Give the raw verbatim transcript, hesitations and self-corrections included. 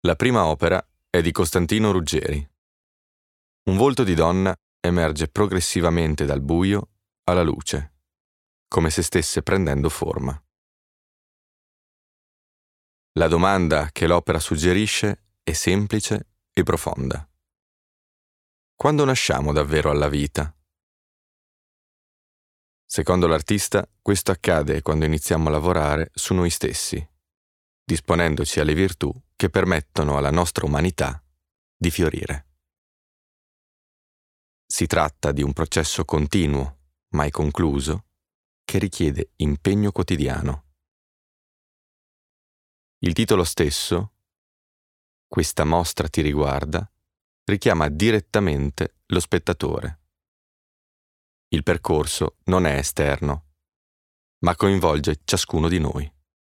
La prima opera è di Costantino Ruggeri. Un volto di donna emerge progressivamente dal buio alla luce, come se stesse prendendo forma. La domanda che l'opera suggerisce è semplice e profonda. Quando nasciamo davvero alla vita? Secondo l'artista, questo accade quando iniziamo a lavorare su noi stessi, disponendoci alle virtù che permettono alla nostra umanità di fiorire. Si tratta di un processo continuo, mai concluso, che richiede impegno quotidiano. Il titolo stesso, Questa mostra ti riguarda, richiama direttamente lo spettatore. Il percorso non è esterno, ma coinvolge ciascuno di noi.